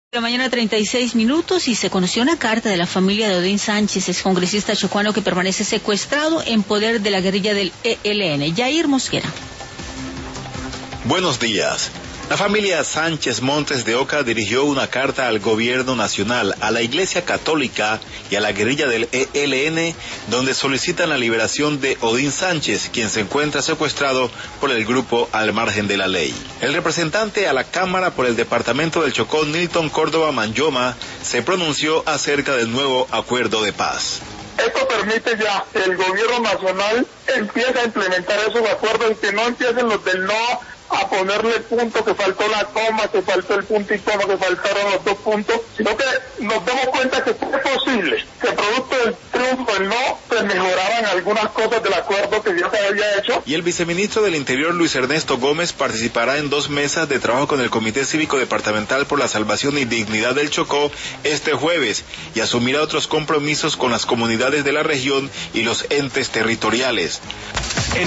La mañana 36 minutos y se conoció una carta de la familia de Odín Sánchez, excongresista chocuano que permanece secuestrado en poder de la guerrilla del ELN. Yair Mosquera. Buenos días. La familia Sánchez Montes de Oca dirigió una carta al gobierno nacional, a la Iglesia Católica y a la guerrilla del ELN, donde solicitan la liberación de Odín Sánchez, quien se encuentra secuestrado por el grupo al margen de la ley. El representante a la Cámara por el departamento del Chocó, Nilton Córdoba Manyoma, se pronunció acerca del nuevo acuerdo de paz. Esto permite ya que el gobierno nacional empiece a implementar esos acuerdos y que no empiecen los del no a ponerle punto, que faltó la coma, que faltó el punto y coma, que faltaron los dos puntos, sino que nos damos cuenta que es posible que producto del triunfo del no se mejoraran algunas cosas del acuerdo que ya se había hecho. Y el viceministro del Interior, Luis Ernesto Gómez, participará en 2 mesas de trabajo con el Comité Cívico Departamental por la Salvación y Dignidad del Chocó este jueves y asumirá otros compromisos con las comunidades de la región y los entes territoriales.